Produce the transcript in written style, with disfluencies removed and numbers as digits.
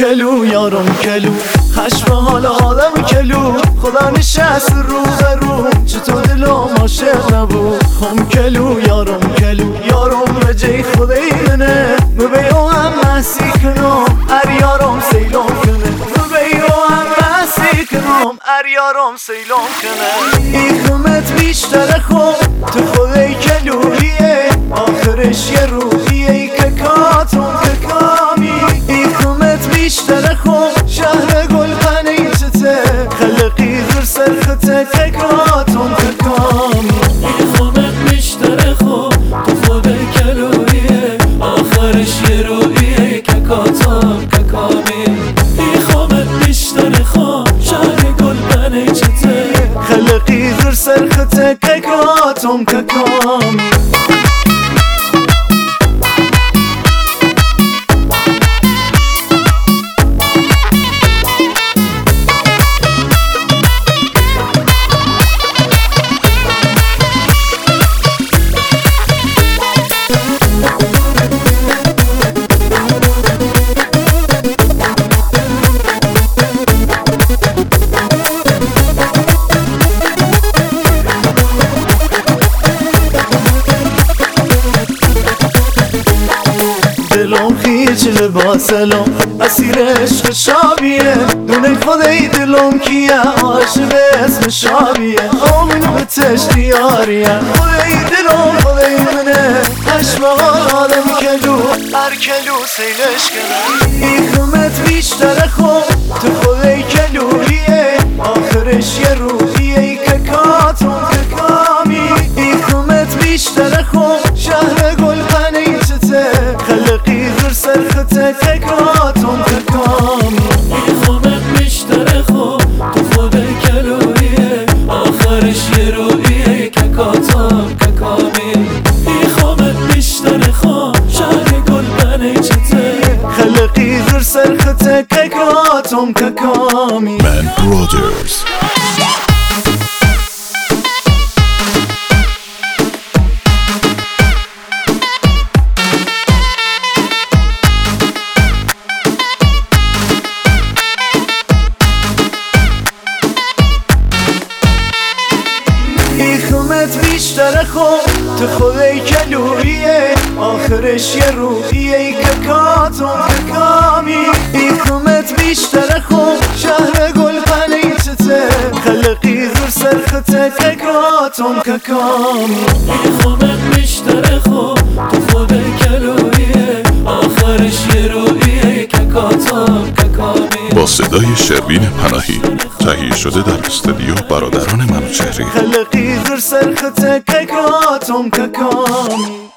کلو یارم کلو خشم حال آدم کلو خدا نشست رو به رو چطور دلم عاشق نبود خم کلو یارم به جای خدای منه مبیو هم محسی کنم ار یارم سیلم کنه مبیو هم محسی کنم ار یارم سیلم کنه ای خمت بیشتر خوب تو خدای کلویه آخرش یه روحیه ککاتم ککامی ای خمت بیشتر خوب شهر گل قنی چته خلقی غر سرخته ککاتم ککامی ای خمت بیشتر خوب تو خدای کلویه آخرش یه روحیه ککاتم ککامی ای خمت بیشتر خوب شهر گل قنی چته خلقی غر سرخته ککاتم ککامی دلم خیچ لباسلم اسیر عشق شابیه دونه خدای دلم کیه عاشق اسم شابیه آمین به تشتیاریه خدای دلم خدای منه عشق آدم کلو هر کلو سیلش کنه ای خمت بیشتر خوب تو خدای کلویه آخرش یه روحیه ککاتم ککامی ای خمت بیشتر خوب شهر گل قنی چته خلقی غر سرخته ککاتم ککامی ای خمت بیشتر خوب تو خدای کلویه آخرش یه روحیه ککاتم ککامی ای خمت بیشتر خوب شهر گل قنی چته خلقی غر سرخته ککاتم ککامی Man Brothers. ای خمت بیشتر خوب تو خدای کلویه آخرش یه روحیه ککاتم ککامی ای خمت بیشتر خوب شهر گل قنی چته خلقی غر سرخته ککاتم ککامی ای خمت بیشتر خوب تو خدای کلویه آخرش یه روحیه ککاتم ککامی با صدای شروین پناهی تهیه شده در استودیو برادران منوچهری. خلقی غر سرخته ککاتم ککامی